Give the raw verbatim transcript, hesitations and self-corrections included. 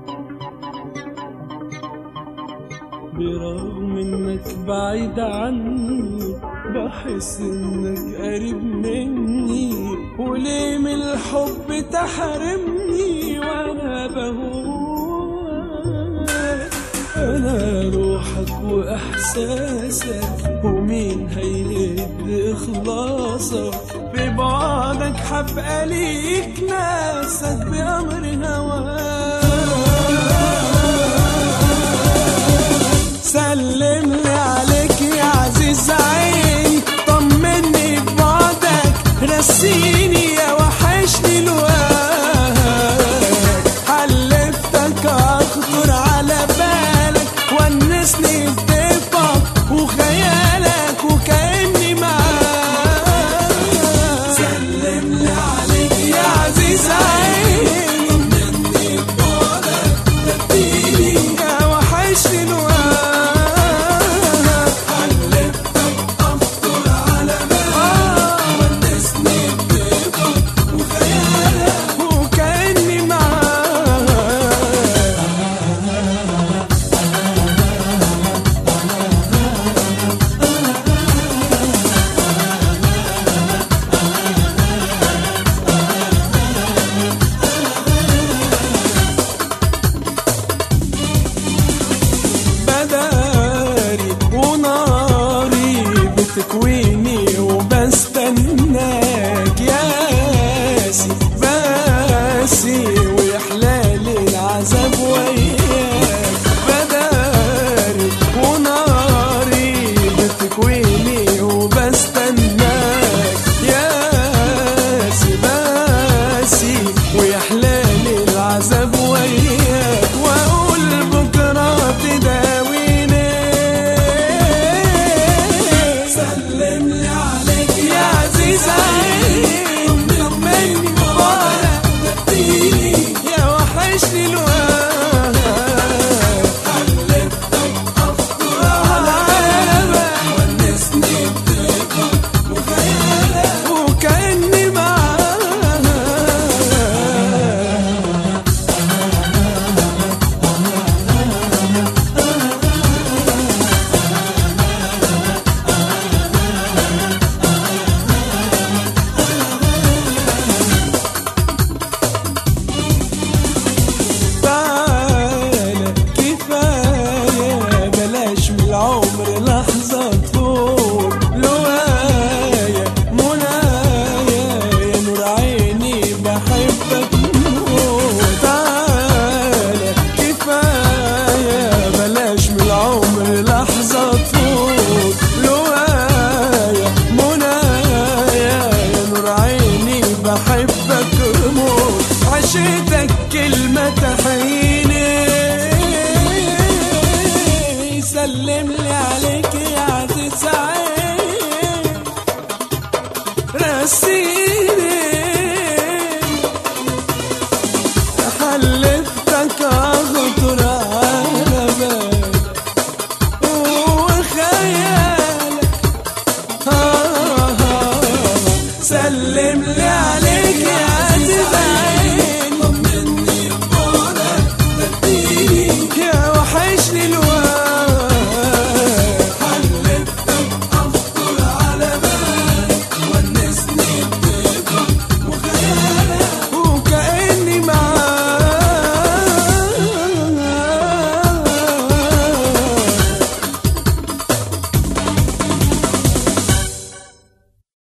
برغم انك بعيد عني بحس انك قريب مني، وليه من الحب تحرمني وانا بهواك؟ انا روحك واحساسك، ومين هيهد اخلاصك؟ في بعدك حبقى ليك ناسك بأمر هواك. سلم لي عليك يا عزيز عيني، طمني ببعدك، رسيني يا وحشني الوقت. حلفتك اخطر على بالك، ونسني بضيفك وخيالك وكأني معاك. سلم لي عليك يا عزيز عيني، طمني ببعدك، رسيني يا وحشني الوقت. تكويني وبستناك يا قاسي باسي، ويحلالي العذاب وياك. بداري وناري بتكويني وبستناك يا قاسي باسي، ويحلالي العذاب وياك. واقول بكره تداويني. سلم لي عليك يا عزيز عيني، طمني ببعدك، رتيني يا وحشني الوقت. حلفتك افكر على عيبك، ونسني بضيفك وخيالك وكأني معاك. العمر لحظة تفوت لوايا منايا، يا نور عيني بحبك موت. تعالى كفاية بلاش من العمر لحظة تفوت لوايا منايا، يا نور عيني بحبك موت. عشتك كلمة تحييني. سلم لي